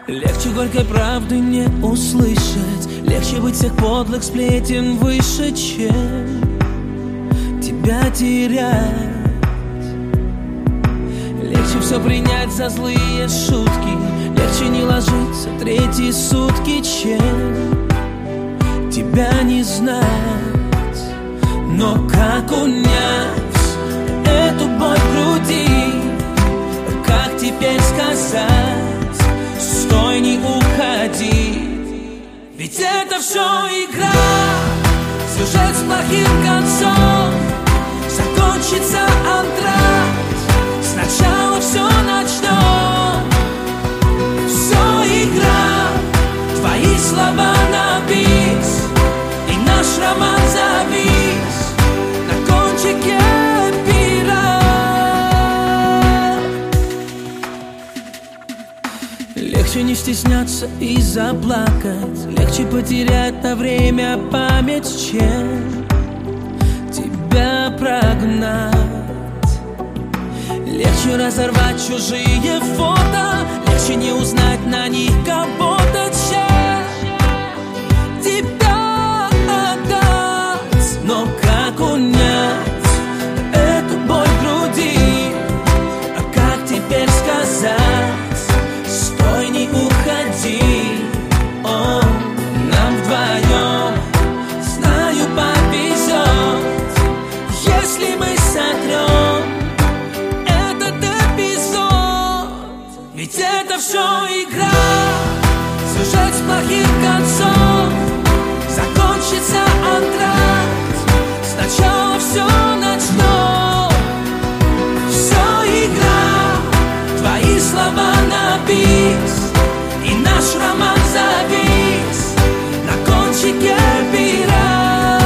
Легче горькой правды не услышать, легче быть всех подлых сплетен выше, чем тебя терять. Легче все принять за злые шутки, легче не ложиться третьи сутки, чем тебя не знать. Но как унять эту боль в груди? Как теперь сказать: стой, не уходи? Ведь это все игра, сюжет с плохим концом. Закончится антракт, сначала все начнем. Все игра, твои слова на бис, и наш роман завис на кончике пера. Легче не стесняться и заплакать, легче потерять на время память, чем тебя прогнать. Легче разорвать чужие фото, легче не узнать на них кого-то, чем тебя отдать. Но как унять эту боль в груди? А как теперь сказать: стой, не уходи? О, нам вдвоем, знаю, повезет, если мы сотрем этот эпизод. Ведь это все игра, сюжет с плохим концом. Закончится антракт, сначала все начнем. Все игра, твои слова на бис, и наш роман завис на кончике пера.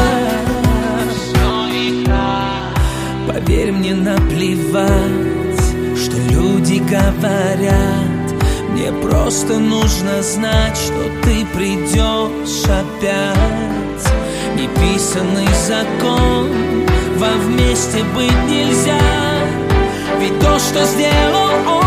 Поверь мне, наплевать, что люди говорят. Мне просто нужно знать, что ты придешь опять. Неписанный закон, вам вместе быть нельзя. Ведь то, что сделал он,